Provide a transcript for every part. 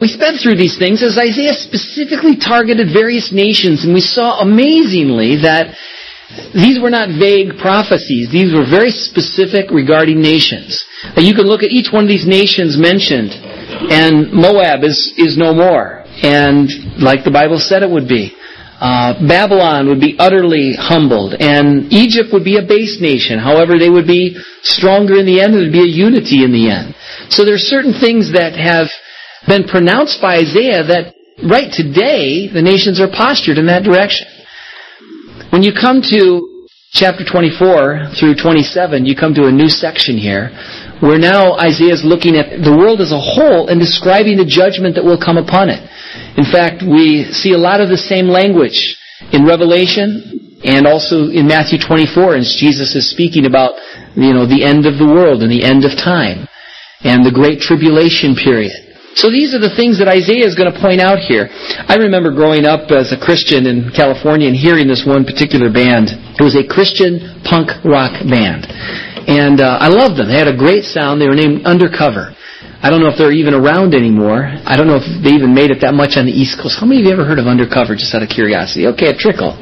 We sped through these things as Isaiah specifically targeted various nations, and we saw amazingly that these were not vague prophecies. These were very specific regarding nations. You can look at each one of these nations mentioned, and Moab is no more. And like the Bible said it would be. Babylon would be utterly humbled, and Egypt would be a base nation. However, they would be stronger in the end. There would be a unity in the end. So there are certain things that have been pronounced by Isaiah that right today the nations are postured in that direction. When you come to chapter 24 through 27, you come to a new section here where now Isaiah is looking at the world as a whole and describing the judgment that will come upon it. In fact, we see a lot of the same language in Revelation and also in Matthew 24 as Jesus is speaking about, the end of the world and the end of time and the great tribulation period. So these are the things that Isaiah is going to point out here. I remember growing up as a Christian in California and hearing this one particular band. It was a Christian punk rock band. And I loved them. They had a great sound. They were named Undercover. I don't know if they're even around anymore. I don't know if they even made it that much on the East Coast. How many of you ever heard of Undercover, just out of curiosity? Okay, a trickle.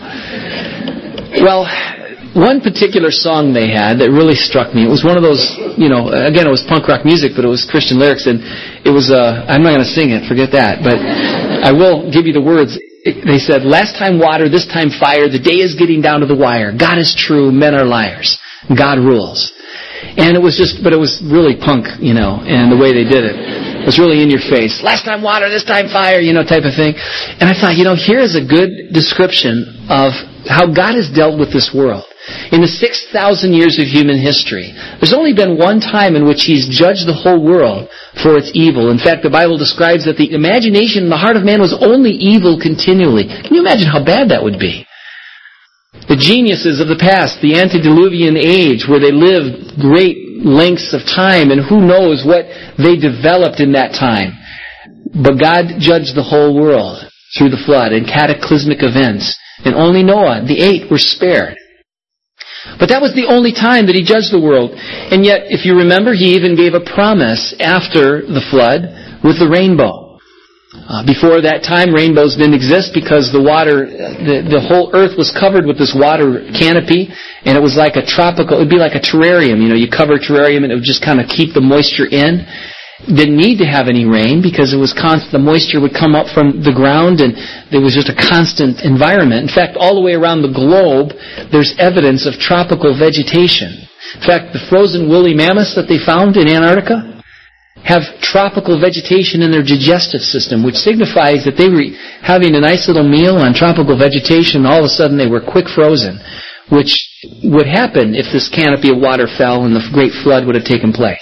Well, one particular song they had that really struck me, it was one of those, again, it was punk rock music, but it was Christian lyrics, and it was, I'm not going to sing it, forget that, but I will give you the words. They said, last time water, this time fire, the day is getting down to the wire. God is true, men are liars. God rules. And it was but it was really punk, and the way they did it. It was really in your face. Last time water, this time fire, type of thing. And I thought, here is a good description of how God has dealt with this world. In the 6,000 years of human history, there's only been one time in which He's judged the whole world for its evil. In fact, the Bible describes that the imagination in the heart of man was only evil continually. Can you imagine how bad that would be? The geniuses of the past, the antediluvian age, where they lived great lengths of time, and who knows what they developed in that time. But God judged the whole world through the flood and cataclysmic events, and only Noah, the 8, were spared. But that was the only time that He judged the world. And yet, if you remember, He even gave a promise after the flood with the rainbow. Before that time, rainbows didn't exist because the water, the whole earth was covered with this water canopy, and it was like it would be like a terrarium. You cover a terrarium and it would just kind of keep the moisture in. Didn't need to have any rain because it was constant. The moisture would come up from the ground, and there was just a constant environment. In fact, all the way around the globe, there's evidence of tropical vegetation. In fact, the frozen woolly mammoths that they found in Antarctica have tropical vegetation in their digestive system, which signifies that they were having a nice little meal on tropical vegetation, and all of a sudden they were quick frozen, which would happen if this canopy of water fell and the great flood would have taken place.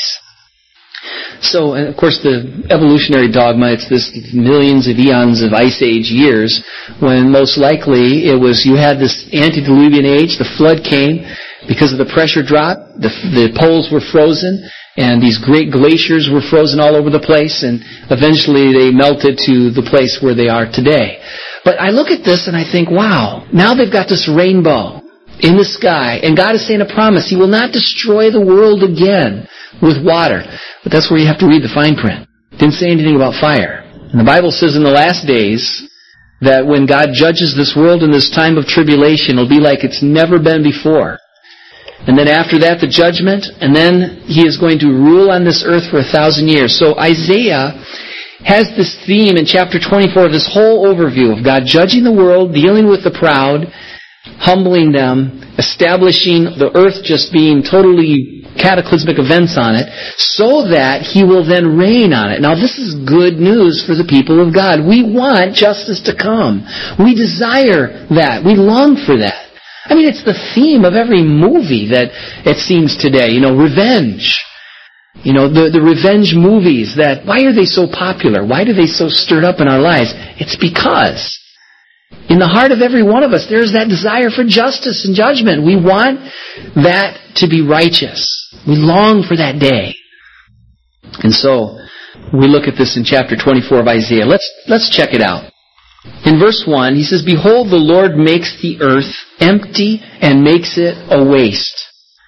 So, of course, the evolutionary dogma, it's this millions of eons of ice age years, when most likely you had this antediluvian age, the flood came, because of the pressure drop, the poles were frozen, and these great glaciers were frozen all over the place, and eventually they melted to the place where they are today. But I look at this and I think, wow, now they've got this rainbow in the sky, and God is saying a promise. He will not destroy the world again with water. But that's where you have to read the fine print. It didn't say anything about fire. And the Bible says in the last days that when God judges this world in this time of tribulation, it'll be like it's never been before. And then after that, the judgment, and then He is going to rule on this earth for 1,000 years. So Isaiah has this theme in chapter 24, this whole overview of God judging the world, dealing with the proud, humbling them, establishing the earth just being totally cataclysmic events on it, so that He will then reign on it. Now this is good news for the people of God. We want justice to come. We desire that. We long for that. I mean, it's the theme of every movie that it seems today. Revenge. The revenge movies why are they so popular? Why are they so stirred up in our lives? It's because in the heart of every one of us, there's that desire for justice and judgment. We want that to be righteous. We long for that day. And so, we look at this in chapter 24 of Isaiah. Let's check it out. In verse 1, he says, "Behold, the Lord makes the earth empty and makes it a waste."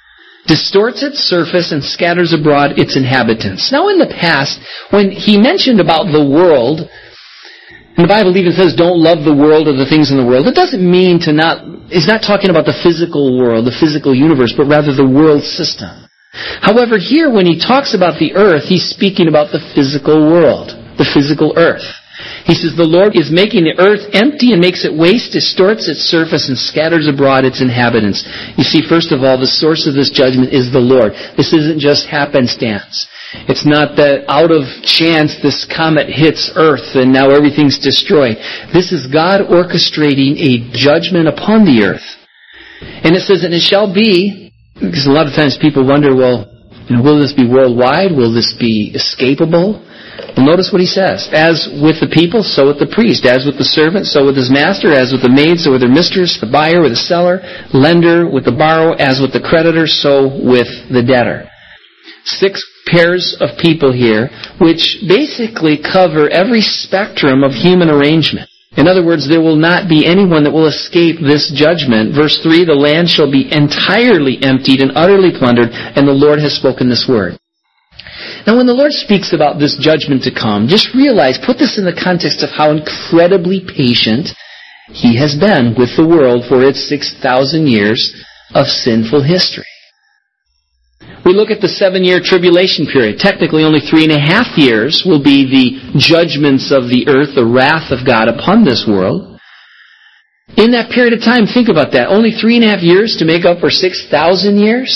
distorts its surface, and scatters abroad its inhabitants. Now in the past, when he mentioned about the world, and the Bible even says don't love the world or the things in the world, it doesn't mean he's not talking about the physical world, the physical universe, but rather the world system. However, here when he talks about the earth, he's speaking about the physical world, the physical earth. He says the Lord is making the earth empty and makes it waste, distorts its surface, and scatters abroad its inhabitants. You see, first of all, the source of this judgment is the Lord. This isn't just happenstance. It's not that out of chance this comet hits Earth and now everything's destroyed. This is God orchestrating a judgment upon the earth. And it says, and it shall be, because a lot of times people wonder, well, will this be worldwide? Will this be escapable? Well, notice what he says. As with the people, so with the priest. As with the servant, so with his master. As with the maid, so with her mistress. The buyer with the seller. Lender with the borrower. As with the creditor, so with the debtor. 6 pairs of people here, which basically cover every spectrum of human arrangement. In other words, there will not be anyone that will escape this judgment. Verse 3, the land shall be entirely emptied and utterly plundered, and the Lord has spoken this word. Now, when the Lord speaks about this judgment to come, just realize, put this in the context of how incredibly patient He has been with the world for its 6,000 years of sinful history. We look at the 7-year tribulation period. Technically, only 3.5 years will be the judgments of the earth, the wrath of God upon this world. In that period of time, think about that. Only 3.5 years to make up for 6,000 years?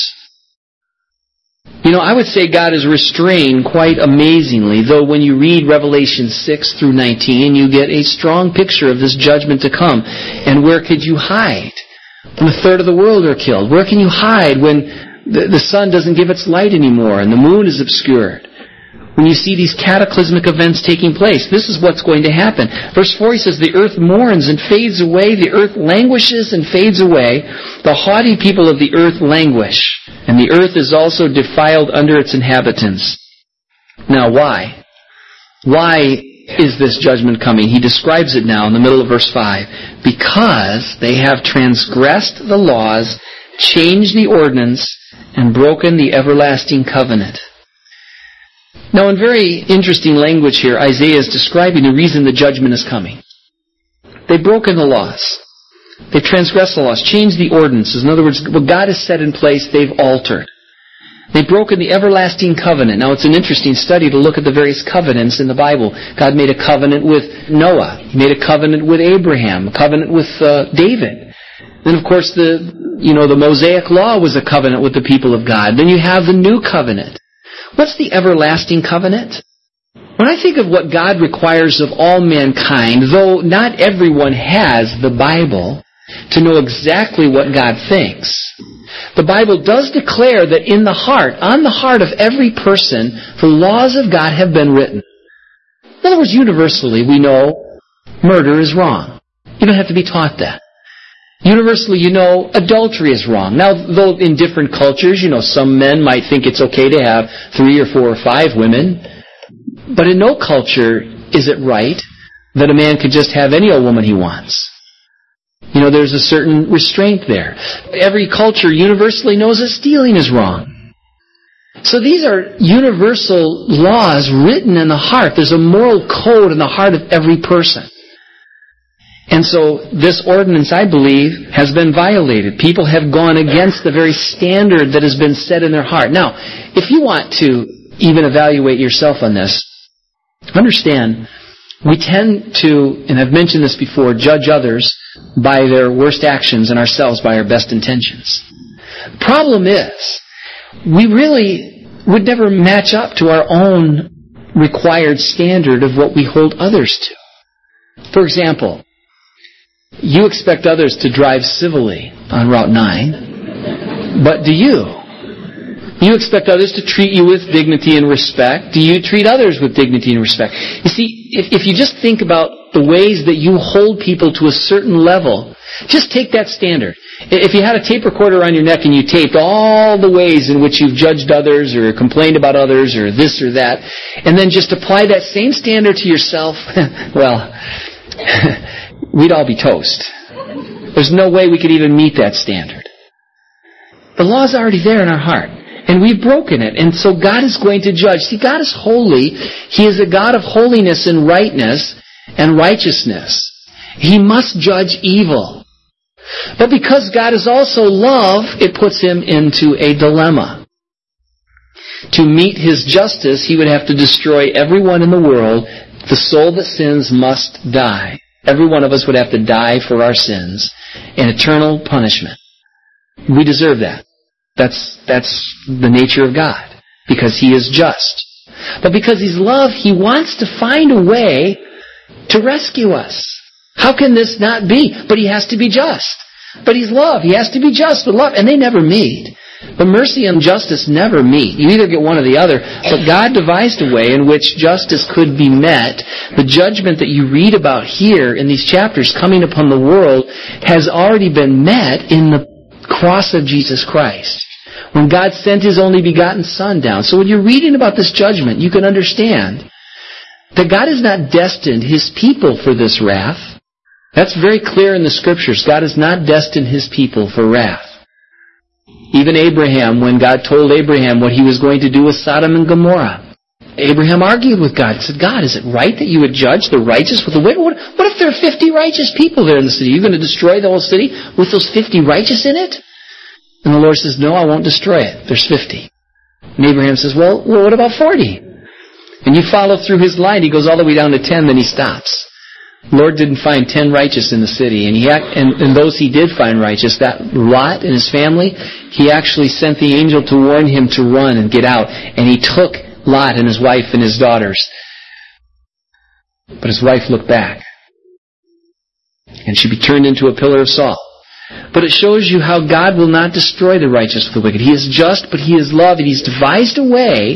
I would say God is restrained quite amazingly, though when you read Revelation 6 through 19, you get a strong picture of this judgment to come. And where could you hide when 1/3 of the world are killed? Where can you hide when the sun doesn't give its light anymore and the moon is obscured? When you see these cataclysmic events taking place, this is what's going to happen. Verse 4, he says, the earth mourns and fades away. The earth languishes and fades away. The haughty people of the earth languish. And the earth is also defiled under its inhabitants. Now, why? Why is this judgment coming? He describes it now in the middle of verse 5. Because they have transgressed the laws, changed the ordinance, and broken the everlasting covenant. Now, in very interesting language here, Isaiah is describing the reason the judgment is coming. They've broken the laws. They've transgressed the laws, changed the ordinances. In other words, what God has set in place, they've altered. They've broken the everlasting covenant. Now, it's an interesting study to look at the various covenants in the Bible. God made a covenant with Noah. He made a covenant with Abraham, a covenant with David. Then, of course, the Mosaic Law was a covenant with the people of God. Then you have the New Covenant. What's the everlasting covenant? When I think of what God requires of all mankind, though not everyone has the Bible to know exactly what God thinks, the Bible does declare that in the heart, on the heart of every person, the laws of God have been written. In other words, universally, we know murder is wrong. You don't have to be taught that. Universally, adultery is wrong. Now, though in different cultures, some men might think it's okay to have 3 or 4 or 5 women. But in no culture is it right that a man could just have any old woman he wants. There's a certain restraint there. Every culture universally knows that stealing is wrong. So these are universal laws written in the heart. There's a moral code in the heart of every person. And so this ordinance, I believe, has been violated. People have gone against the very standard that has been set in their heart. Now, if you want to even evaluate yourself on this, understand, we tend to, and I've mentioned this before, judge others by their worst actions and ourselves by our best intentions. The problem is, we really would never match up to our own required standard of what we hold others to. For example, you expect others to drive civilly on Route 9, but do you? You expect others to treat you with dignity and respect. Do you treat others with dignity and respect? You see, if you just think about the ways that you hold people to a certain level, just take that standard. If you had a tape recorder on your neck and you taped all the ways in which you've judged others or complained about others or this or that, and then just apply that same standard to yourself, well, we'd all be toast. There's no way we could even meet that standard. The law is already there in our heart. And we've broken it. And so God is going to judge. See, God is holy. He is a God of holiness and rightness and righteousness. He must judge evil. But because God is also love, it puts Him into a dilemma. To meet His justice, He would have to destroy everyone in the world. The soul that sins must die. Every one of us would have to die for our sins in eternal punishment. We deserve that. That's the nature of God, because He is just. But because He's love, He wants to find a way to rescue us. How can this not be? But He has to be just. But He's love. He has to be just with love. And they never meet. But mercy and justice never meet. You either get one or the other. But God devised a way in which justice could be met. The judgment that you read about here in these chapters coming upon the world has already been met in the cross of Jesus Christ, when God sent His only begotten Son down. So when you're reading about this judgment, you can understand that God has not destined His people for this wrath. That's very clear in the Scriptures. God has not destined His people for wrath. Even Abraham, when God told Abraham what He was going to do with Sodom and Gomorrah, Abraham argued with God and said, God, is it right that you would judge the righteous with the wicked? What if there are 50 righteous people there in the city? Are you going to destroy the whole city with those 50 righteous in it? And the Lord says, no, I won't destroy it. There's 50. And Abraham says, well, what about 40? And you follow through his line. He goes all the way down to 10, then he stops. The Lord didn't find 10 righteous in the city. And those He did find righteous, that Lot and his family, He actually sent the angel to warn him to run and get out. And he took Lot and his wife and his daughters. But his wife looked back. And she be turned into a pillar of salt. But it shows you how God will not destroy the righteous with the wicked. He is just, but He is love. And He's devised a way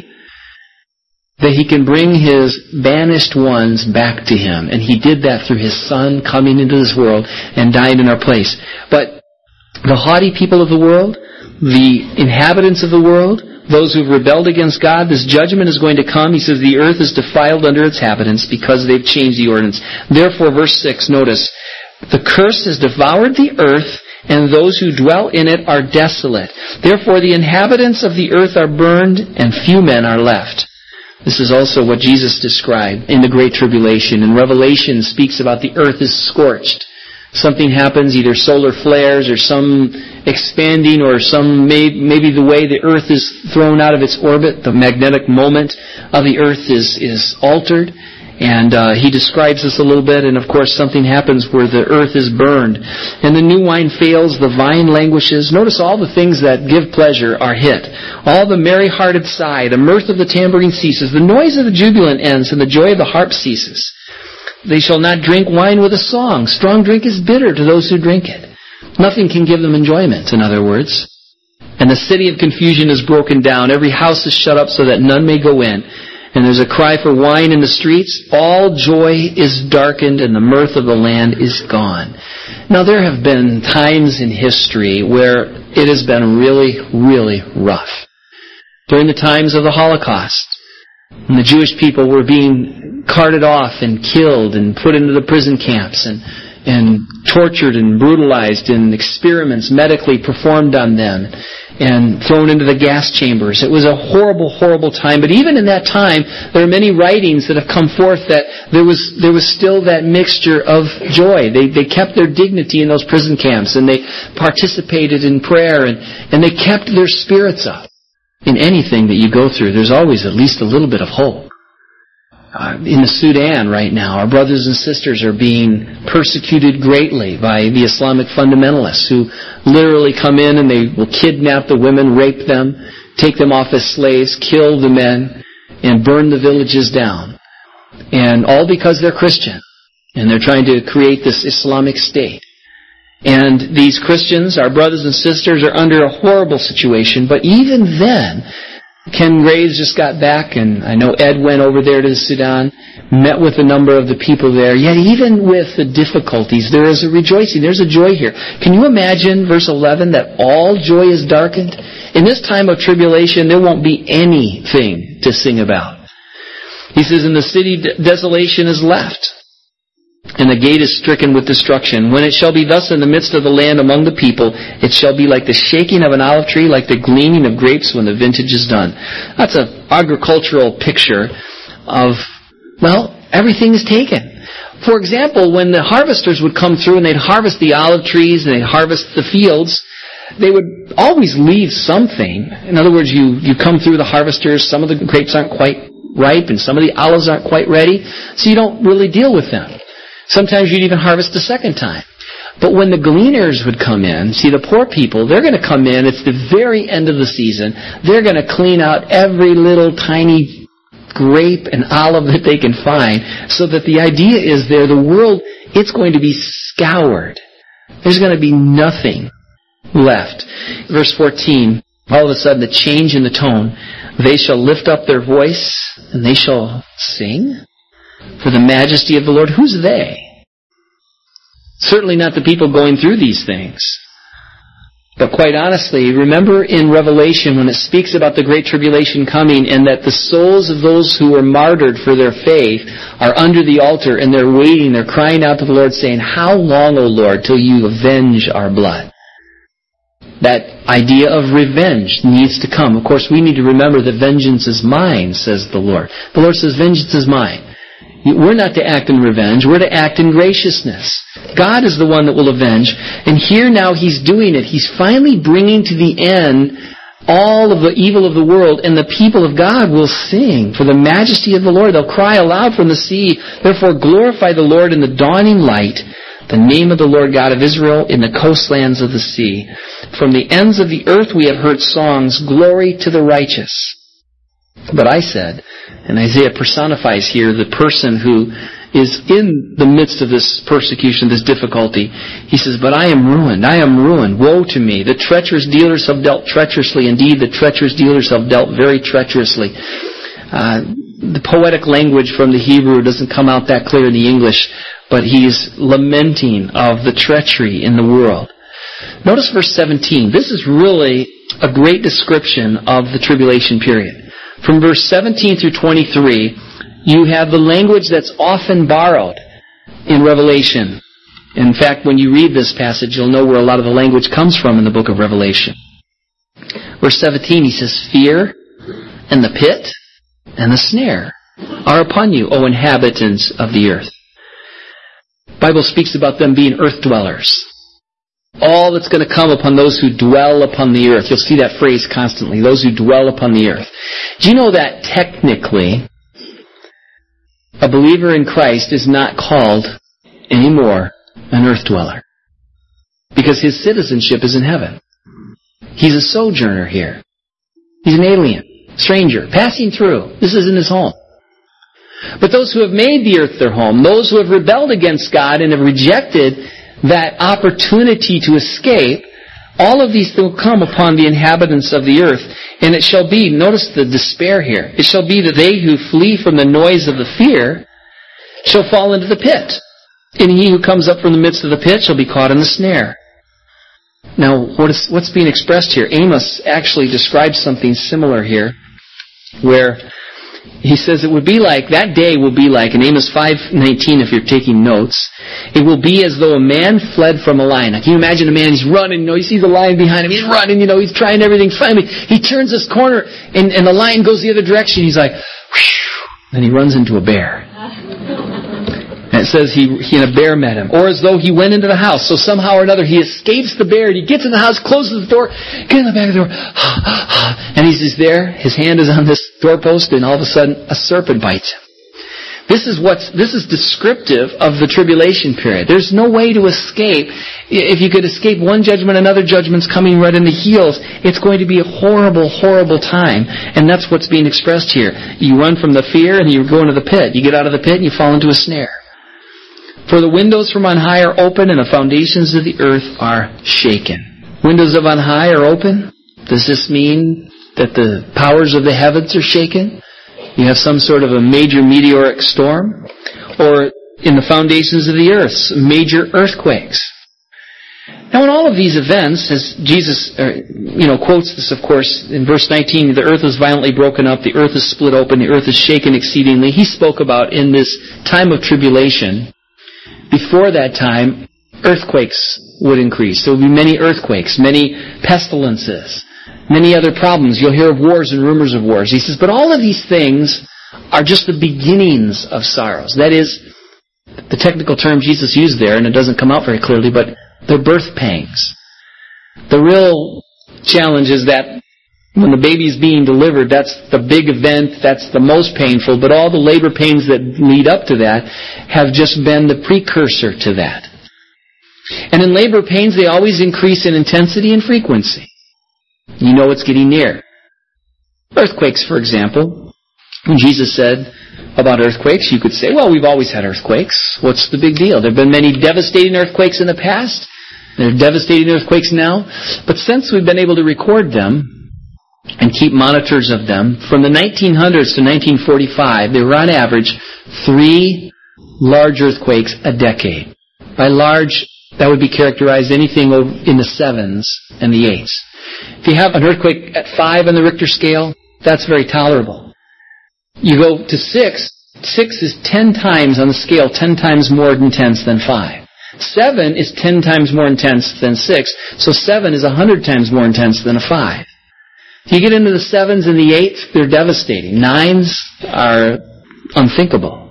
that He can bring His banished ones back to Him. And He did that through His Son coming into this world and dying in our place. But the haughty people of the world, the inhabitants of the world, those who've rebelled against God, this judgment is going to come. He says the earth is defiled under its inhabitants because they've changed the ordinance. Therefore, verse 6, notice, the curse has devoured the earth, and those who dwell in it are desolate. Therefore, the inhabitants of the earth are burned, and few men are left. This is also what Jesus described in the Great Tribulation. And Revelation speaks about the earth is scorched. Something happens, either solar flares or some expanding or some maybe the way the earth is thrown out of its orbit, the magnetic moment of the earth is altered. And he describes this a little bit, and of course something happens where the earth is burned. And the new wine fails, the vine languishes. Notice all the things that give pleasure are hit. All the merry-hearted sigh, the mirth of the tambourine ceases, the noise of the jubilant ends, and the joy of the harp ceases. They shall not drink wine with a song. Strong drink is bitter to those who drink it. Nothing can give them enjoyment, in other words. And the city of confusion is broken down. Every house is shut up so that none may go in. And there's a cry for wine in the streets. All joy is darkened and the mirth of the land is gone. Now there have been times in history where it has been really, really rough. During the times of the Holocaust, when the Jewish people were being carted off and killed and put into the prison camps and tortured and brutalized, and experiments medically performed on them and thrown into the gas chambers. It was a horrible, horrible time. But even in that time, there are many writings that have come forth that there was still that mixture of joy. They kept their dignity in those prison camps, and they participated in prayer, and they kept their spirits up. In anything that you go through, there's always at least a little bit of hope. In the Sudan right now, our brothers and sisters are being persecuted greatly by the Islamic fundamentalists who literally come in and they will kidnap the women, rape them, take them off as slaves, kill the men, and burn the villages down. And all because they're Christian. And they're trying to create this Islamic state. And these Christians, our brothers and sisters, are under a horrible situation. But even then, Ken Graves just got back, and I know Ed went over there to the Sudan, met with a number of the people there. Yet even with the difficulties, there is a rejoicing. There's a joy here. Can you imagine, verse 11, that all joy is darkened? In this time of tribulation, there won't be anything to sing about. He says, in the city, desolation is left. and the gate is stricken with destruction. When it shall be thus in the midst of the land among the people, it shall be like the shaking of an olive tree, like the gleaning of grapes when the vintage is done. That's an agricultural picture of, well, everything is taken. For example, when the harvesters would come through and they'd harvest the olive trees and they'd harvest the fields, they would always leave something. In other words, you come through the harvesters, some of the grapes aren't quite ripe and some of the olives aren't quite ready, so you don't really deal with them. Sometimes you'd even harvest a second time. But when the gleaners would come in, see, the poor people, they're going to come in, it's the very end of the season, they're going to clean out every little tiny grape and olive that they can find, so that the idea is there, the world, it's going to be scoured. There's going to be nothing left. Verse 14, all of a sudden the change in the tone. They shall lift up their voice and they shall sing for the majesty of the Lord. Who's they? Certainly not the people going through these things. But quite honestly, remember in Revelation when it speaks about the Great Tribulation coming and that the souls of those who were martyred for their faith are under the altar and they're waiting, they're crying out to the Lord saying, "How long, O Lord, till you avenge our blood?" That idea of revenge needs to come. Of course, we need to remember that vengeance is mine, says the Lord. The Lord says, vengeance is mine. We're not to act in revenge. We're to act in graciousness. God is the one that will avenge. And here now He's doing it. He's finally bringing to the end all of the evil of the world, and the people of God will sing for the majesty of the Lord. They'll cry aloud from the sea. Therefore glorify the Lord in the dawning light, the name of the Lord God of Israel in the coastlands of the sea. From the ends of the earth we have heard songs, glory to the righteous. But I said, and Isaiah personifies here the person who is in the midst of this persecution, this difficulty. He says, but I am ruined. I am ruined. Woe to me. The treacherous dealers have dealt treacherously. Indeed, the treacherous dealers have dealt very treacherously. The poetic language from the Hebrew doesn't come out that clear in the English, but he's lamenting of the treachery in the world. Notice verse 17. This is really a great description of the tribulation period. From verse 17 through 23, you have the language that's often borrowed in Revelation. In fact, when you read this passage, you'll know where a lot of the language comes from in the book of Revelation. Verse 17, he says, fear and the pit and the snare are upon you, O inhabitants of the earth. The Bible speaks about them being earth dwellers. All that's going to come upon those who dwell upon the earth. You'll see that phrase constantly, those who dwell upon the earth. Do you know that technically a believer in Christ is not called anymore an earth dweller? Because his citizenship is in heaven. He's a sojourner here. He's an alien, stranger, passing through. This isn't his home. But those who have made the earth their home, those who have rebelled against God and have rejected that opportunity to escape, all of these will come upon the inhabitants of the earth. And it shall be, notice the despair here, it shall be that they who flee from the noise of the fear shall fall into the pit. And he who comes up from the midst of the pit shall be caught in the snare. Now, what's being expressed here? Amos actually describes something similar here, where he says it would be like, that day will be like, in Amos 5:19, if you're taking notes, it will be as though a man fled from a lion. Now, can you imagine a man, he's running, you see the lion behind him, he's running, he's trying everything. Finally, he turns this corner, and the lion goes the other direction. He's like, whew, and he runs into a bear. And it says he and a bear met him. Or as though he went into the house. So somehow or another he escapes the bear, and he gets in the house, closes the door, gets in the back of the door, and he's just there, his hand is on this doorpost, and all of a sudden a serpent bites him. This is descriptive of the tribulation period. There's no way to escape. If you could escape one judgment, another judgment's coming right in the heels. It's going to be a horrible, horrible time. And that's what's being expressed here. You run from the fear and you go into the pit. You get out of the pit and you fall into a snare. For the windows from on high are open and the foundations of the earth are shaken. Windows of on high are open. Does this mean that the powers of the heavens are shaken? You have some sort of a major meteoric storm? Or in the foundations of the earth, major earthquakes? Now in all of these events, as Jesus quotes this, of course, in verse 19, the earth is violently broken up, the earth is split open, the earth is shaken exceedingly. He spoke about in this time of tribulation, before that time, earthquakes would increase. There would be many earthquakes, many pestilences, many other problems. You'll hear of wars and rumors of wars. He says, but all of these things are just the beginnings of sorrows. That is, the technical term Jesus used there, and it doesn't come out very clearly, but they're birth pangs. The real challenge is that when the baby's being delivered, that's the big event, that's the most painful, but all the labor pains that lead up to that have just been the precursor to that. And in labor pains, they always increase in intensity and frequency. You know it's getting near. Earthquakes, for example. When Jesus said about earthquakes, you could say, well, we've always had earthquakes. What's the big deal? There have been many devastating earthquakes in the past. There are devastating earthquakes now. But since we've been able to record them and keep monitors of them, from the 1900s to 1945, there were on average 3 large earthquakes a decade. By large, that would be characterized anything in the 7s and the 8s. If you have an earthquake at 5 on the Richter scale, that's very tolerable. You go to 6, 6 is 10 times on the scale, 10 times more intense than 5. 7 is 10 times more intense than 6, so 7 is 100 times more intense than a 5. If you get into the 7s and the 8s, they're devastating. 9s are unthinkable.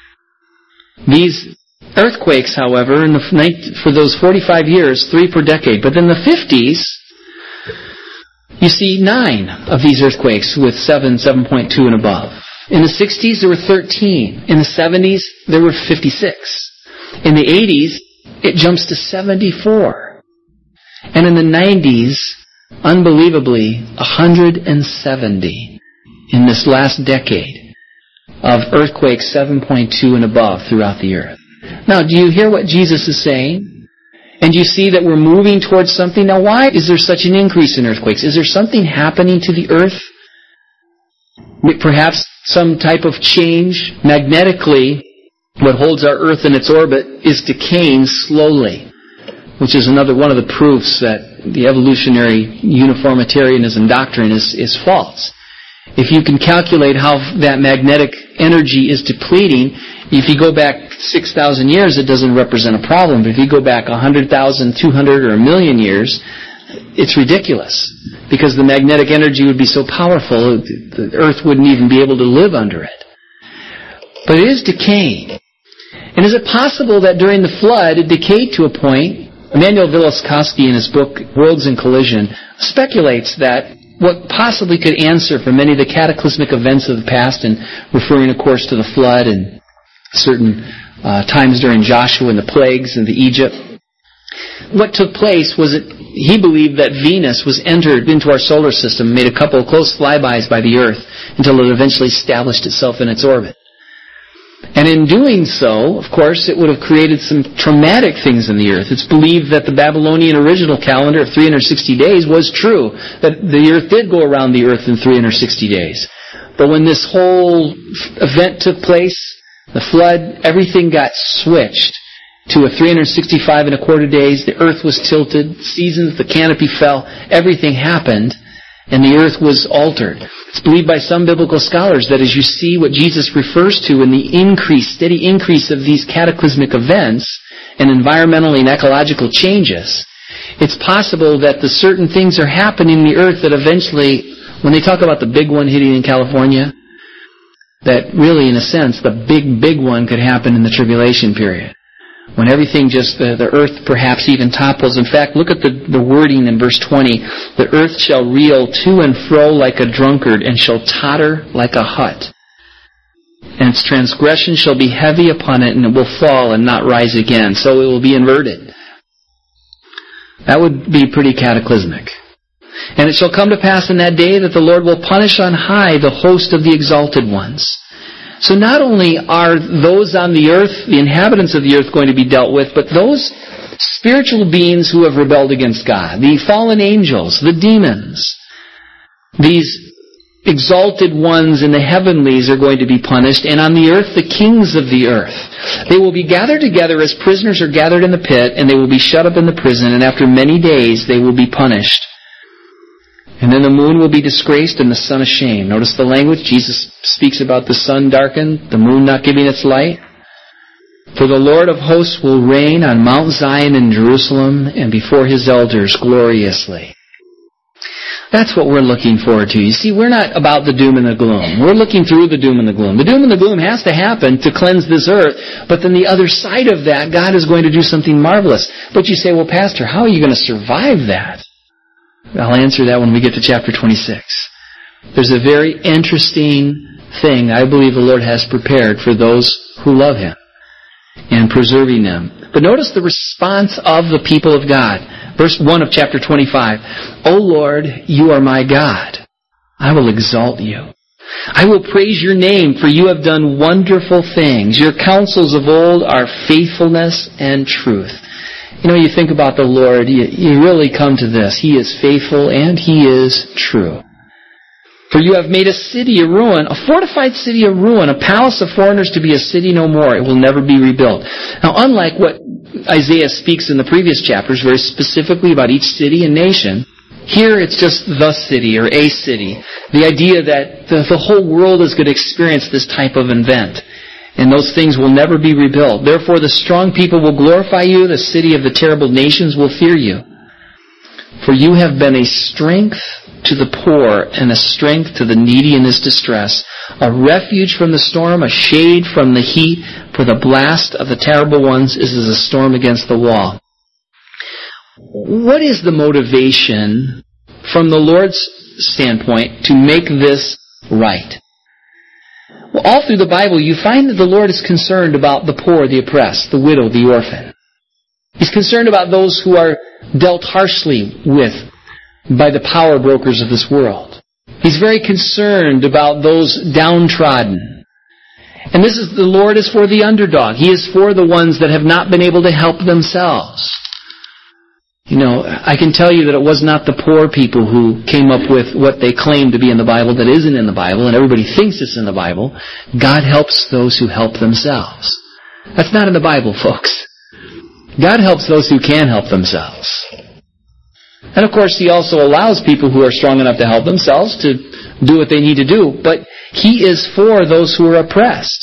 These earthquakes, however, for those 45 years, 3 per decade. But in the 50s, you see 9 of these earthquakes with 7.2 and above. In the 60s, there were 13. In the 70s, there were 56. In the 80s, it jumps to 74. And in the 90s, unbelievably, 170 in this last decade of earthquakes 7.2 and above throughout the earth. Now, do you hear what Jesus is saying? And you see that we're moving towards something. Now, why is there such an increase in earthquakes? Is there something happening to the earth? Perhaps some type of change magnetically. What holds our earth in its orbit is decaying slowly, which is another one of the proofs that the evolutionary uniformitarianism doctrine is false. If you can calculate how that magnetic energy is depleting, if you go back 6,000 years, it doesn't represent a problem. But if you go back 100,000, 200, or 1,000,000 years, it's ridiculous. Because the magnetic energy would be so powerful, the earth wouldn't even be able to live under it. But it is decaying. And is it possible that during the flood, it decayed to a point? Emanuel Velikovsky, in his book, Worlds in Collision, speculates that what possibly could answer for many of the cataclysmic events of the past, and referring, of course, to the flood and certain times during Joshua and the plagues and the Egypt. What took place was that he believed that Venus was entered into our solar system, made a couple of close flybys by the Earth until it eventually established itself in its orbit. And in doing so, of course, it would have created some traumatic things in the earth. It's believed that the Babylonian original calendar of 360 days was true, that the earth did go around the earth in 360 days. But when this whole event took place, the flood, everything got switched to a 365 and a quarter days. The earth was tilted, seasons, the canopy fell, everything happened, and the earth was altered. It's believed by some biblical scholars that as you see what Jesus refers to in the steady increase of these cataclysmic events and environmental and ecological changes, it's possible that the certain things are happening in the earth that eventually, when they talk about the big one hitting in California, that really, in a sense, the big one could happen in the tribulation period. When everything just, the earth perhaps even topples. In fact, look at the wording in verse 20. The earth shall reel to and fro like a drunkard, and shall totter like a hut. And its transgression shall be heavy upon it, and it will fall and not rise again. So it will be inverted. That would be pretty cataclysmic. And it shall come to pass in that day that the Lord will punish on high the host of the exalted ones. So not only are those on the earth, the inhabitants of the earth, going to be dealt with, but those spiritual beings who have rebelled against God, the fallen angels, the demons, these exalted ones in the heavenlies are going to be punished, and on the earth, the kings of the earth. They will be gathered together as prisoners are gathered in the pit, and they will be shut up in the prison, and after many days they will be punished. And then the moon will be disgraced and the sun ashamed. Notice the language. Jesus speaks about the sun darkened, the moon not giving its light. For the Lord of hosts will reign on Mount Zion in Jerusalem and before His elders gloriously. That's what we're looking forward to. You see, we're not about the doom and the gloom. We're looking through the doom and the gloom. The doom and the gloom has to happen to cleanse this earth, but then the other side of that, God is going to do something marvelous. But you say, well, Pastor, how are you going to survive that? I'll answer that when we get to chapter 26. There's a very interesting thing I believe the Lord has prepared for those who love Him and preserving them. But notice the response of the people of God. Verse 1 of chapter 25. O Lord, you are my God. I will exalt you. I will praise your name, for you have done wonderful things. Your counsels of old are faithfulness and truth. You know, you think about the Lord, you really come to this. He is faithful and He is true. For you have made a city a ruin, a fortified city a ruin, a palace of foreigners to be a city no more. It will never be rebuilt. Now, unlike what Isaiah speaks in the previous chapters, very specifically about each city and nation, here it's just the city or a city. The idea that the whole world is going to experience this type of event. And those things will never be rebuilt. Therefore, the strong people will glorify you. The city of the terrible nations will fear you. For you have been a strength to the poor and a strength to the needy in his distress, a refuge from the storm, a shade from the heat, for the blast of the terrible ones is as a storm against the wall. What is the motivation from the Lord's standpoint to make this right? Well, all through the Bible you find that the Lord is concerned about the poor, the oppressed, the widow, the orphan. He's concerned about those who are dealt harshly with by the power brokers of this world. He's very concerned about those downtrodden. And this is, the Lord is for the underdog. He is for the ones that have not been able to help themselves. You know, I can tell you that it was not the poor people who came up with what they claim to be in the Bible that isn't in the Bible, and everybody thinks it's in the Bible. God helps those who help themselves. That's not in the Bible, folks. God helps those who can help themselves. And of course, He also allows people who are strong enough to help themselves to do what they need to do. But He is for those who are oppressed.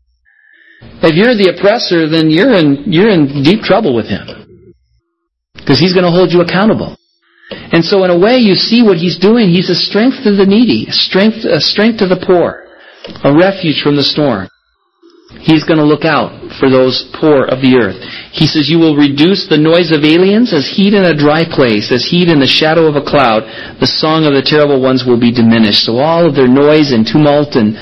If you're the oppressor, then you're in deep trouble with Him. Because He's going to hold you accountable. And so in a way, you see what He's doing. He's a strength to the needy, a strength to the poor, a refuge from the storm. He's going to look out for those poor of the earth. He says, you will reduce the noise of aliens as heat in a dry place, as heat in the shadow of a cloud. The song of the terrible ones will be diminished. So all of their noise and tumult and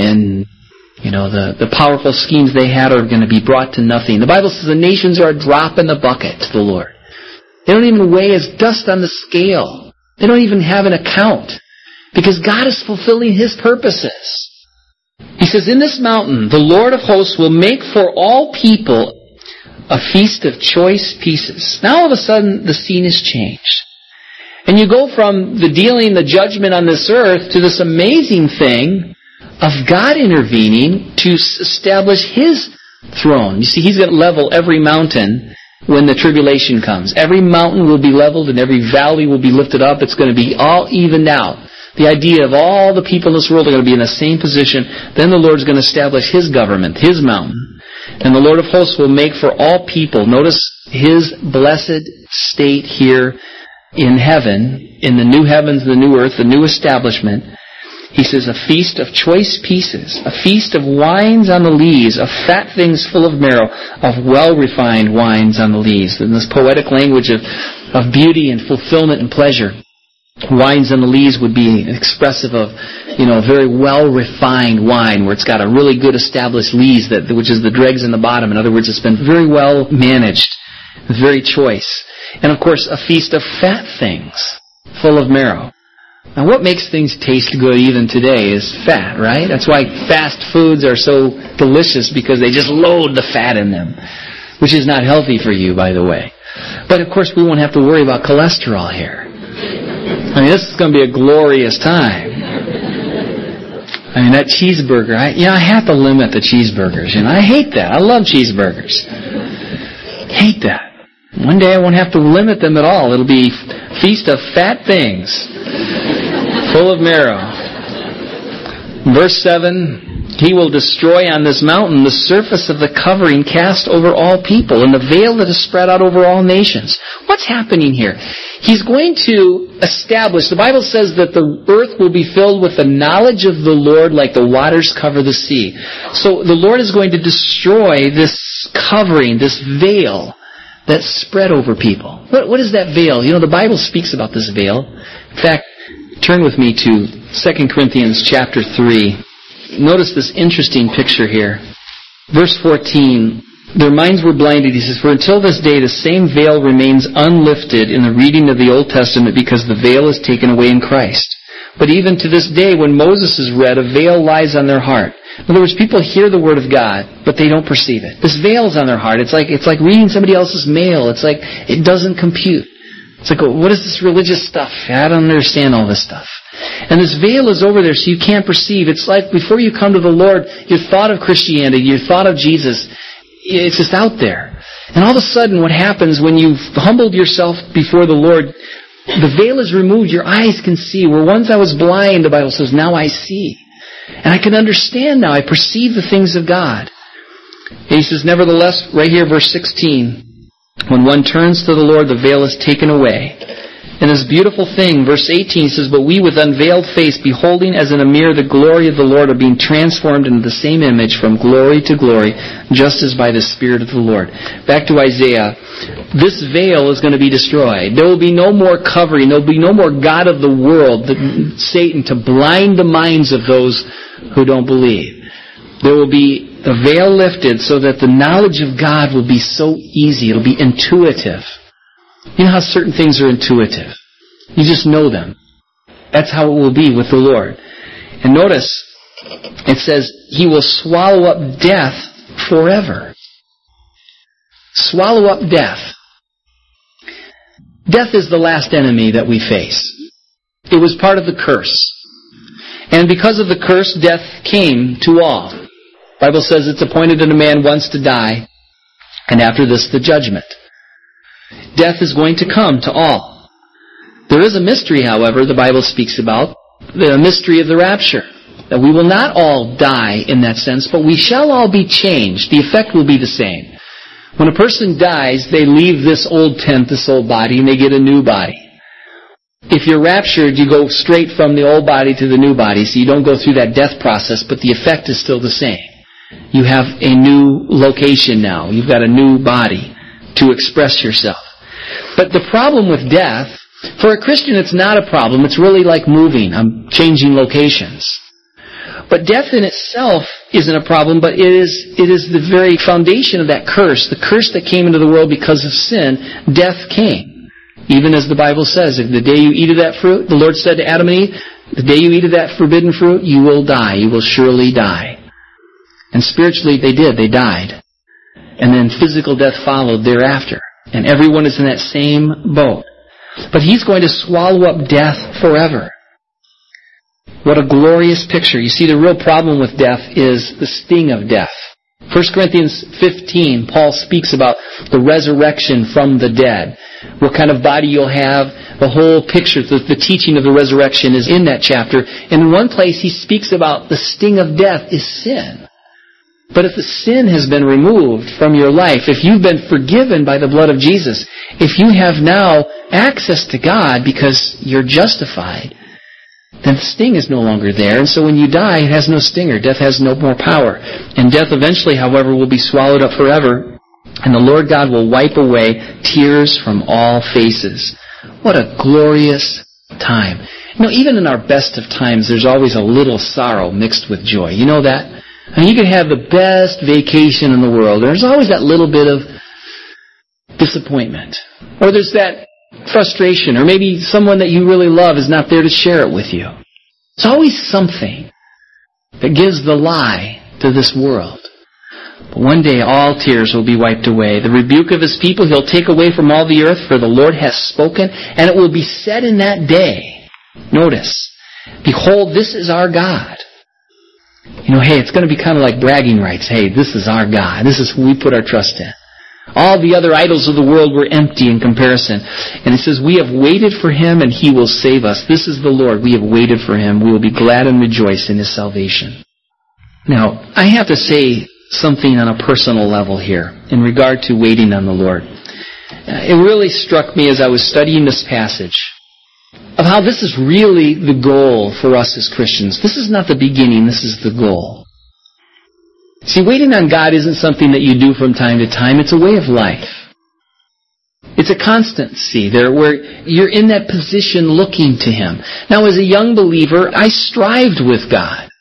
you know, the powerful schemes they had are going to be brought to nothing. The Bible says the nations are a drop in the bucket to the Lord. They don't even weigh as dust on the scale. They don't even have an account. Because God is fulfilling His purposes. He says, in this mountain, the Lord of hosts will make for all people a feast of choice pieces. Now all of a sudden, the scene is changed. And you go from the judgment on this earth to this amazing thing of God intervening to establish His throne. You see, He's going to level every mountain when the tribulation comes. Every mountain will be leveled and every valley will be lifted up. It's going to be all evened out. The idea of all the people in this world are going to be in the same position. Then the Lord's going to establish His government, His mountain. And the Lord of hosts will make for all people, notice His blessed state here in heaven, in the new heavens, the new earth, the new establishment. He says, a feast of choice pieces, a feast of wines on the lees, of fat things full of marrow, of well-refined wines on the lees. In this poetic language of beauty and fulfillment and pleasure. Wines on the lees would be expressive of, you know, very well-refined wine where it's got a really good established lees, which is the dregs in the bottom. In other words, it's been very well managed, very choice. And of course, a feast of fat things, full of marrow. Now, what makes things taste good even today is fat, right? That's why fast foods are so delicious, because they just load the fat in them, which is not healthy for you, by the way. But of course, we won't have to worry about cholesterol here. I mean, this is going to be a glorious time. I mean, that cheeseburger, I have to limit the cheeseburgers. You know, I hate that. I love cheeseburgers. Hate that. One day I won't have to limit them at all. It'll be feast of fat things, full of marrow. Verse 7, He will destroy on this mountain the surface of the covering cast over all people and the veil that is spread out over all nations. What's happening here? He's going to establish, the Bible says that the earth will be filled with the knowledge of the Lord like the waters cover the sea. So the Lord is going to destroy this covering, this veil that's spread over people. What is that veil? You know, the Bible speaks about this veil. In fact, turn with me to 2 Corinthians chapter 3. Notice this interesting picture here. Verse 14, their minds were blinded. He says, for until this day the same veil remains unlifted in the reading of the Old Testament because the veil is taken away in Christ. But even to this day when Moses is read, a veil lies on their heart. In other words, people hear the Word of God, but they don't perceive it. This veil is on their heart. It's like reading somebody else's mail. It's like it doesn't compute. It's like, what is this religious stuff? I don't understand all this stuff. And this veil is over there so you can't perceive. It's like before you come to the Lord, your thought of Christianity, your thought of Jesus, it's just out there. And all of a sudden what happens when you've humbled yourself before the Lord, the veil is removed, your eyes can see. Where once I was blind, the Bible says, now I see. And I can understand now. I perceive the things of God. And he says, nevertheless, right here, verse 16, when one turns to the Lord, the veil is taken away. And this beautiful thing, verse 18 says, but we with unveiled face, beholding as in a mirror the glory of the Lord, are being transformed into the same image from glory to glory, just as by the Spirit of the Lord. Back to Isaiah. This veil is going to be destroyed. There will be no more covering. There will be no more God of the world, Satan, to blind the minds of those who don't believe. There will be the veil lifted so that the knowledge of God will be so easy. It will be intuitive. You know how certain things are intuitive. You just know them. That's how it will be with the Lord. And notice, it says, He will swallow up death forever. Swallow up death. Death is the last enemy that we face. It was part of the curse. And because of the curse, death came to all. The Bible says it's appointed unto man once to die, and after this the judgment. Death is going to come to all. There is a mystery, however, the Bible speaks about, the mystery of the rapture. That we will not all die in that sense, but we shall all be changed. The effect will be the same. When a person dies, they leave this old tent, this old body, and they get a new body. If you're raptured, you go straight from the old body to the new body, so you don't go through that death process, but the effect is still the same. You have a new location now. You've got a new body to express yourself. But the problem with death, for a Christian it's not a problem. It's really like moving. I'm changing locations. But death in itself isn't a problem, but it is the very foundation of that curse. The curse that came into the world because of sin, death came. Even as the Bible says, if the day you eat of that fruit, the Lord said to Adam and Eve, the day you eat of that forbidden fruit, you will die. You will surely die. And spiritually they did. They died. And then physical death followed thereafter. And everyone is in that same boat. But He's going to swallow up death forever. What a glorious picture. You see, the real problem with death is the sting of death. 1 Corinthians 15, Paul speaks about the resurrection from the dead. What kind of body you'll have. The whole picture, the teaching of the resurrection is in that chapter. And in one place he speaks about the sting of death is sin. But if the sin has been removed from your life, if you've been forgiven by the blood of Jesus, if you have now access to God because you're justified, then the sting is no longer there. And so when you die, it has no stinger. Death has no more power. And death eventually, however, will be swallowed up forever. And the Lord God will wipe away tears from all faces. What a glorious time. You know, even in our best of times, there's always a little sorrow mixed with joy. You know that? And you can have the best vacation in the world. There's always that little bit of disappointment. Or there's that frustration. Or maybe someone that you really love is not there to share it with you. There's always something that gives the lie to this world. But one day all tears will be wiped away. The rebuke of His people He'll take away from all the earth, for the Lord has spoken. And it will be said in that day, notice, behold, this is our God. You know, hey, it's going to be kind of like bragging rights. Hey, this is our God. This is who we put our trust in. All the other idols of the world were empty in comparison. And it says, we have waited for Him and He will save us. This is the Lord. We have waited for Him. We will be glad and rejoice in His salvation. Now, I have to say something on a personal level here in regard to waiting on the Lord. It really struck me as I was studying this passage of how this is really the goal for us as Christians. This is not the beginning, this is the goal. See, waiting on God isn't something that you do from time to time. It's a way of life. It's a constancy there where you're in that position looking to Him. Now, as a young believer, I strived with God.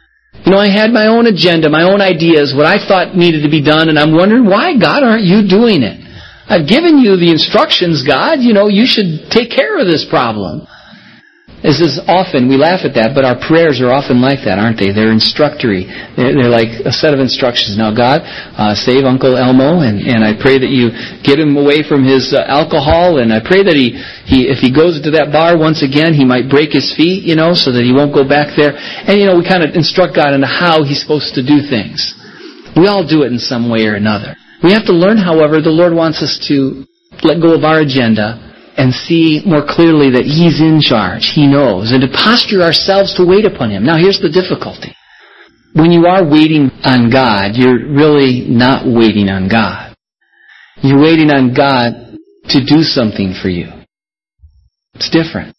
I had my own agenda, my own ideas, what I thought needed to be done, and I'm wondering, why, God, aren't you doing it? I've given you the instructions, God. You should take care of this problem. This is often, we laugh at that, but our prayers are often like that, aren't they? They're instructory. They're like a set of instructions. Now, God, save Uncle Elmo, and I pray that you get him away from his alcohol, and I pray that he if he goes to that bar once again, he might break his feet, so that he won't go back there. And, we kind of instruct God into how He's supposed to do things. We all do it in some way or another. We have to learn, however, the Lord wants us to let go of our agenda and see more clearly that He's in charge. He knows. And to posture ourselves to wait upon Him. Now, here's the difficulty. When you are waiting on God, you're really not waiting on God. You're waiting on God to do something for you. It's different.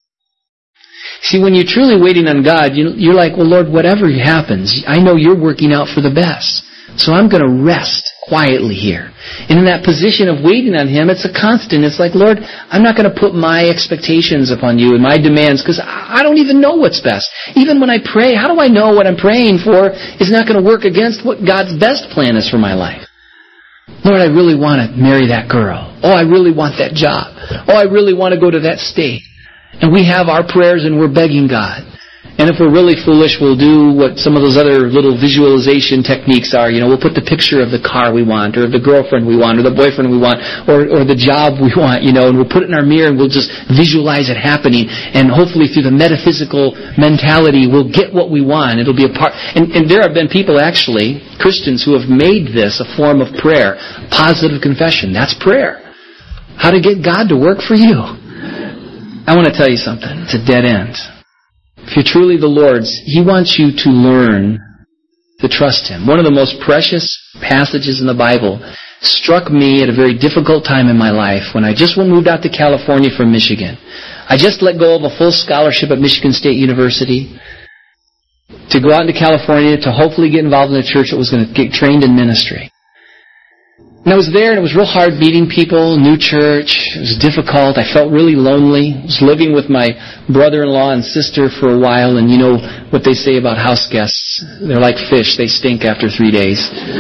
See, when you're truly waiting on God, you're like, well, Lord, whatever happens, I know you're working out for the best. So I'm going to rest quietly here. And in that position of waiting on Him, it's a constant. It's like, Lord, I'm not going to put my expectations upon you and my demands because I don't even know what's best. Even when I pray, how do I know what I'm praying for is not going to work against what God's best plan is for my life? Lord, I really want to marry that girl. Oh, I really want that job. Oh, I really want to go to that state. And we have our prayers and we're begging God. And if we're really foolish, we'll do what some of those other little visualization techniques are. We'll put the picture of the car we want, or the girlfriend we want, or the boyfriend we want, or the job we want, and we'll put it in our mirror and we'll just visualize it happening. And hopefully through the metaphysical mentality, we'll get what we want. It'll be a part. And there have been people, actually, Christians, who have made this a form of prayer. Positive confession. That's prayer. How to get God to work for you. I want to tell you something. It's a dead end. If you're truly the Lord's, He wants you to learn to trust Him. One of the most precious passages in the Bible struck me at a very difficult time in my life when I just moved out to California from Michigan. I just let go of a full scholarship at Michigan State University to go out into California to hopefully get involved in a church that was going to get trained in ministry. And I was there, and it was real hard meeting people, new church. It was difficult. I felt really lonely. I was living with my brother-in-law and sister for a while, and you know what they say about house guests. They're like fish. They stink after 3 days.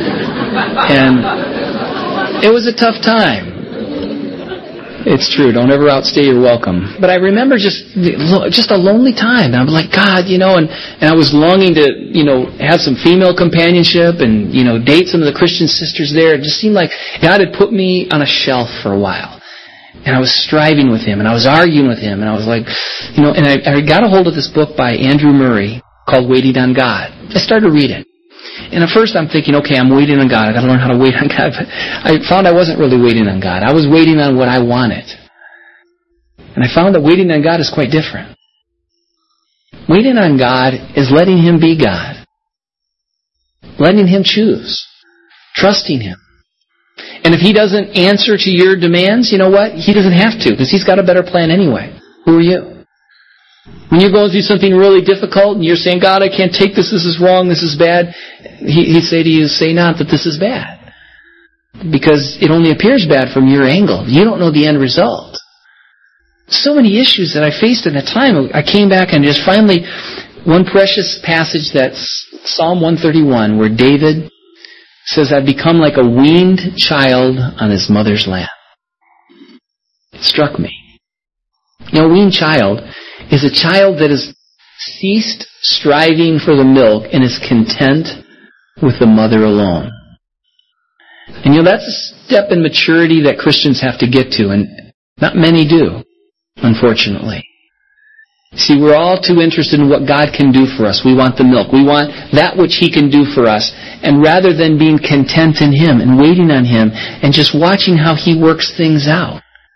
And it was a tough time. It's true. Don't ever outstay your welcome. But I remember just a lonely time. And I'm like, God, and I was longing to, have some female companionship and, date some of the Christian sisters there. It just seemed like God had put me on a shelf for a while. And I was striving with Him, and I was arguing with Him, and I was like, and I got a hold of this book by Andrew Murray called Waiting on God. I started to read it. And at first I'm thinking, okay, I'm waiting on God. I got to learn how to wait on God. But I found I wasn't really waiting on God. I was waiting on what I wanted. And I found that waiting on God is quite different. Waiting on God is letting Him be God. Letting Him choose. Trusting Him. And if He doesn't answer to your demands, you know what? He doesn't have to, because He's got a better plan anyway. Who are you? When you're going through something really difficult and you're saying, God, I can't take this, this is wrong, this is bad, He'd say to you, say not that this is bad. Because it only appears bad from your angle. You don't know the end result. So many issues that I faced at that time. I came back and just finally, one precious passage, that's Psalm 131, where David says, I've become like a weaned child on his mother's lap. It struck me. A weaned child is a child that has ceased striving for the milk and is content with the mother alone. And that's a step in maturity that Christians have to get to, and not many do, unfortunately. See, we're all too interested in what God can do for us. We want the milk. We want that which He can do for us. And rather than being content in Him and waiting on Him and just watching how He works things out.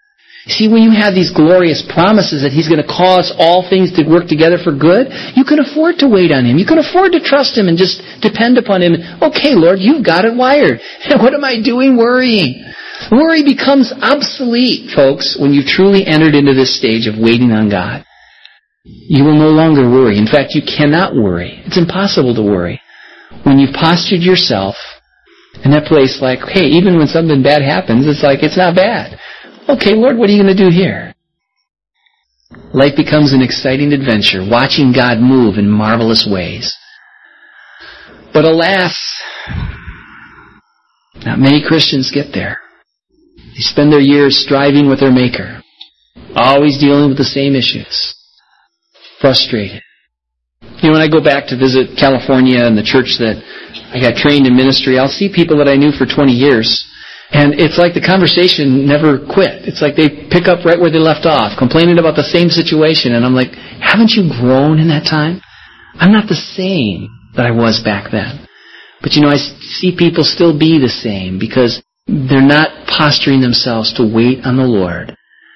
See, when you have these glorious promises that He's going to cause all things to work together for good, you can afford to wait on Him. You can afford to trust Him and just depend upon Him. Okay, Lord, You've got it wired. What am I doing worrying? Worry becomes obsolete, folks, when you've truly entered into this stage of waiting on God. You will no longer worry. In fact, you cannot worry. It's impossible to worry. When you've postured yourself in that place like, hey, even when something bad happens, it's like, it's not bad. Okay, Lord, what are you going to do here? Life becomes an exciting adventure, watching God move in marvelous ways. But alas, not many Christians get there. They spend their years striving with their Maker, always dealing with the same issues, frustrated. You know, when I go back to visit California and the church that I got trained in ministry, I'll see people that I knew for 20 years. And it's like the conversation never quit. It's like they pick up right where they left off, complaining about the same situation. And I'm like, haven't you grown in that time? I'm not the same that I was back then. But you know, I see people still be the same because they're not posturing themselves to wait on the Lord.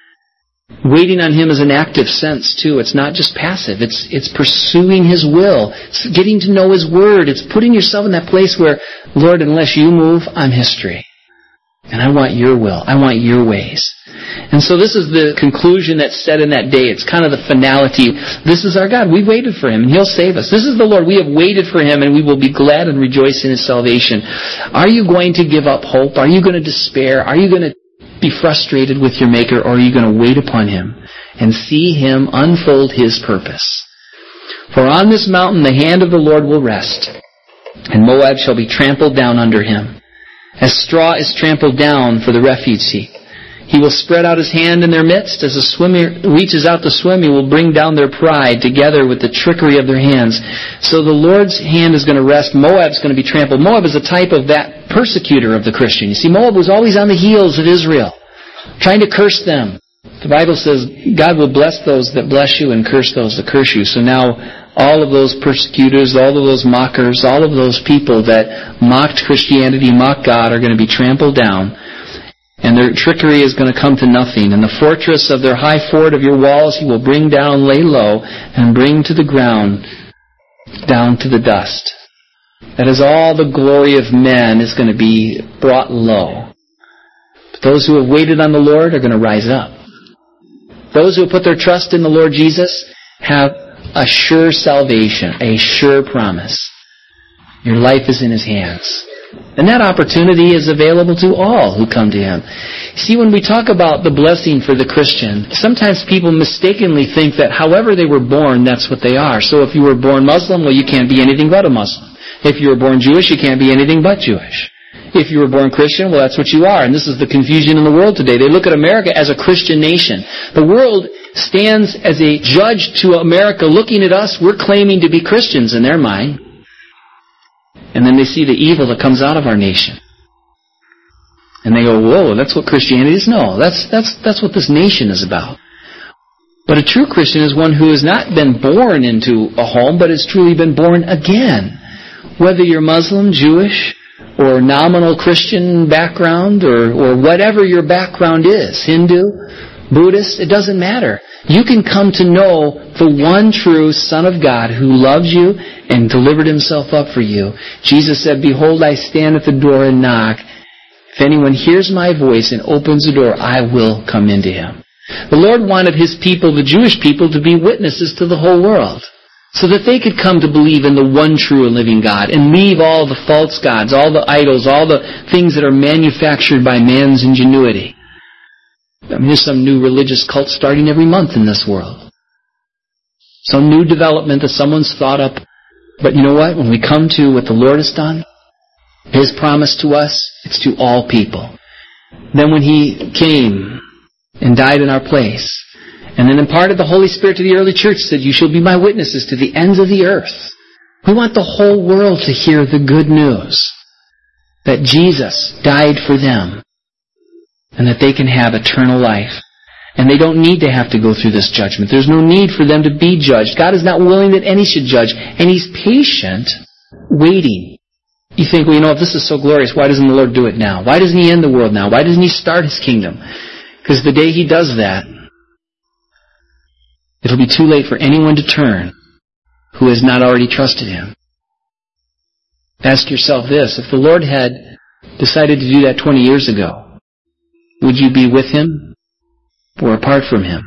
Waiting on Him is an active sense, too. It's not just passive. It's pursuing His will. It's getting to know His Word. It's putting yourself in that place where, Lord, unless You move, I'm history. And I want Your will. I want Your ways. And so this is the conclusion that's said in that day. It's kind of the finality. This is our God. We've waited for Him, and He'll save us. This is the Lord. We have waited for Him, and we will be glad and rejoice in His salvation. Are you going to give up hope? Are you going to despair? Are you going to be frustrated with your Maker, or are you going to wait upon Him and see Him unfold His purpose? For on this mountain the hand of the Lord will rest, and Moab shall be trampled down under Him, as straw is trampled down for the refuse heap. He will spread out His hand in their midst. As a swimmer reaches out to swim, He will bring down their pride together with the trickery of their hands. So the Lord's hand is going to rest. Moab's going to be trampled. Moab is a type of that persecutor of the Christian. You see, Moab was always on the heels of Israel, trying to curse them. The Bible says God will bless those that bless you and curse those that curse you. So now all of those persecutors, all of those mockers, all of those people that mocked Christianity, mocked God, are going to be trampled down. And their trickery is going to come to nothing. And the fortress of their high fort of your walls He will bring down, lay low, and bring to the ground, down to the dust. That is, all the glory of men is going to be brought low. But those who have waited on the Lord are going to rise up. Those who have put their trust in the Lord Jesus have a sure salvation, a sure promise. Your life is in His hands. And that opportunity is available to all who come to Him. See, when we talk about the blessing for the Christian, sometimes people mistakenly think that however they were born, that's what they are. So if you were born Muslim, well, you can't be anything but a Muslim. If you were born Jewish, you can't be anything but Jewish. If you were born Christian, well, that's what you are. And this is the confusion in the world today. They look at America as a Christian nation. The world stands as a judge to America. Looking at us, we're claiming to be Christians in their mind. And then they see the evil that comes out of our nation. And they go, whoa, that's what Christianity is? No, that's what this nation is about. But a true Christian is one who has not been born into a home, but has truly been born again. Whether you're Muslim, Jewish, or nominal Christian background, or whatever your background is, Hindu, Buddhist, it doesn't matter. You can come to know the one true Son of God who loves you and delivered Himself up for you. Jesus said, behold, I stand at the door and knock. If anyone hears my voice and opens the door, I will come into him. The Lord wanted His people, the Jewish people, to be witnesses to the whole world, so that they could come to believe in the one true and living God and leave all the false gods, all the idols, all the things that are manufactured by man's ingenuity. I mean, there's some new religious cult starting every month in this world. Some new development that someone's thought up. But you know what? When we come to what the Lord has done, His promise to us, it's to all people. Then when He came and died in our place, and then imparted the Holy Spirit to the early church, said, you shall be my witnesses to the ends of the earth. We want the whole world to hear the good news that Jesus died for them, and that they can have eternal life. And they don't need to have to go through this judgment. There's no need for them to be judged. God is not willing that any should judge. And He's patient, waiting. You think, well, if this is so glorious, why doesn't the Lord do it now? Why doesn't He end the world now? Why doesn't He start His kingdom? Because the day He does that, it'll be too late for anyone to turn who has not already trusted Him. Ask yourself this: if the Lord had decided to do that 20 years ago, would you be with Him or apart from Him?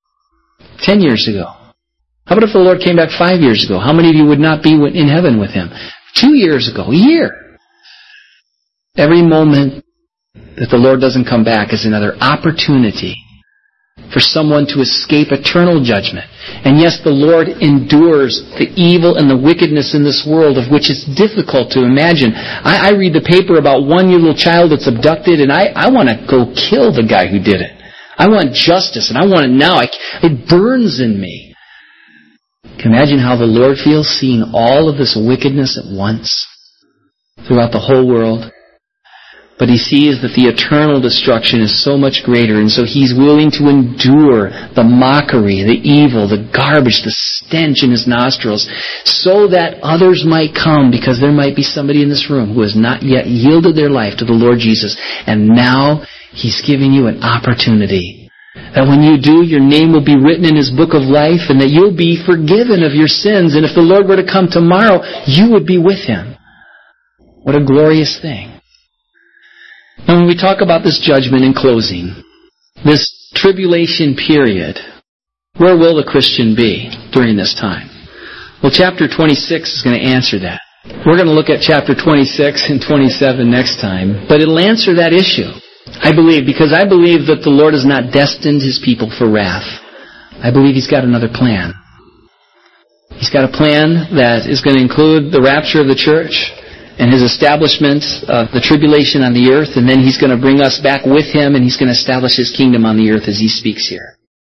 10 years ago. How about if the Lord came back 5 years ago? How many of you would not be in heaven with Him? 2 years ago, a year. Every moment that the Lord doesn't come back is another opportunity for someone to escape eternal judgment. And yes, the Lord endures the evil and the wickedness in this world, of which it's difficult to imagine. I read the paper about one little child that's abducted, and I want to go kill the guy who did it. I want justice, and I want it now. It burns in me. Can you imagine how the Lord feels seeing all of this wickedness at once throughout the whole world? But He sees that the eternal destruction is so much greater, and so He's willing to endure the mockery, the evil, the garbage, the stench in His nostrils, so that others might come, because there might be somebody in this room who has not yet yielded their life to the Lord Jesus, and now He's giving you an opportunity. That when you do, your name will be written in His book of life, and that you'll be forgiven of your sins, and if the Lord were to come tomorrow, you would be with Him. What a glorious thing. Now, when we talk about this judgment in closing, this tribulation period, where will the Christian be during this time? Well, chapter 26 is going to answer that. We're going to look at chapter 26 and 27 next time, but it'll answer that issue, I believe, because I believe that the Lord has not destined His people for wrath. I believe He's got another plan. He's got a plan that is going to include the rapture of the church and His establishment of the tribulation on the earth, and then He's going to bring us back with Him, and He's going to establish His kingdom on the earth as He speaks here.